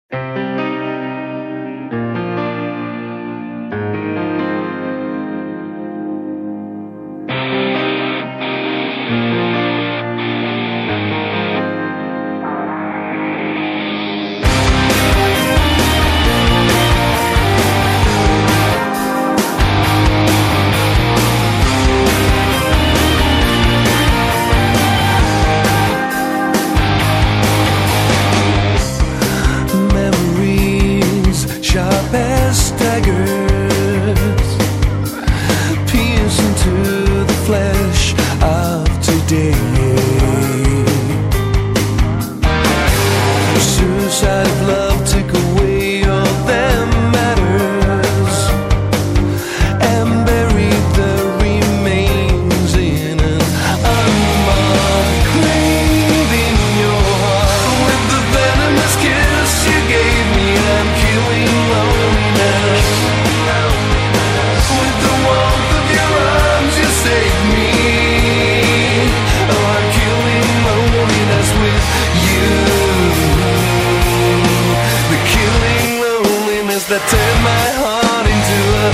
That turn my heart into a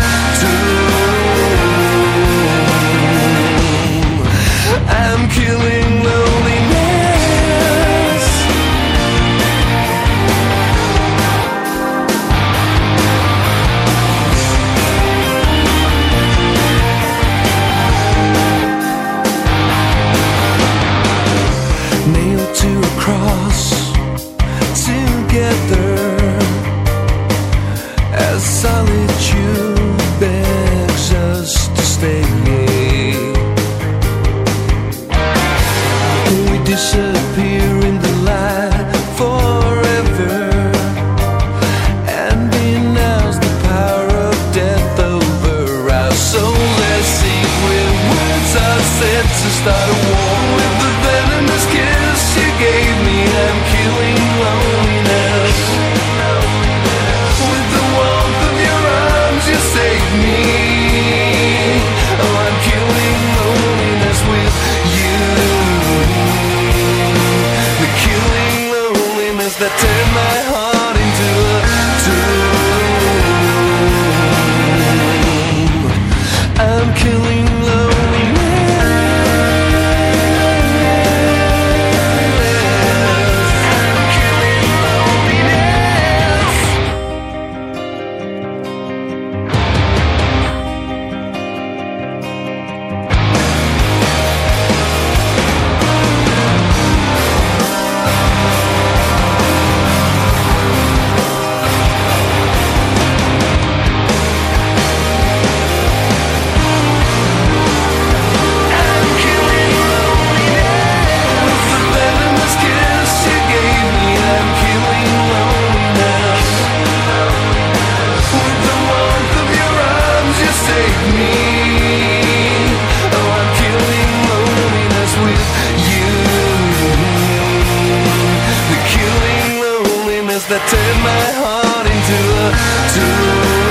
tomb. I'm killing loneliness. Nailed to a cross together, as solitude begs us to stay. We disappear in the light forever, and denounce the power of death over our soul. Let's sing when words are said to start a war. With the venomous kiss you gave me, I'm killing loneliness. You save me. Oh, I'm killing loneliness with you. The killing loneliness that turned my heart into a tomb. I'm killing that turned my heart into a tomb.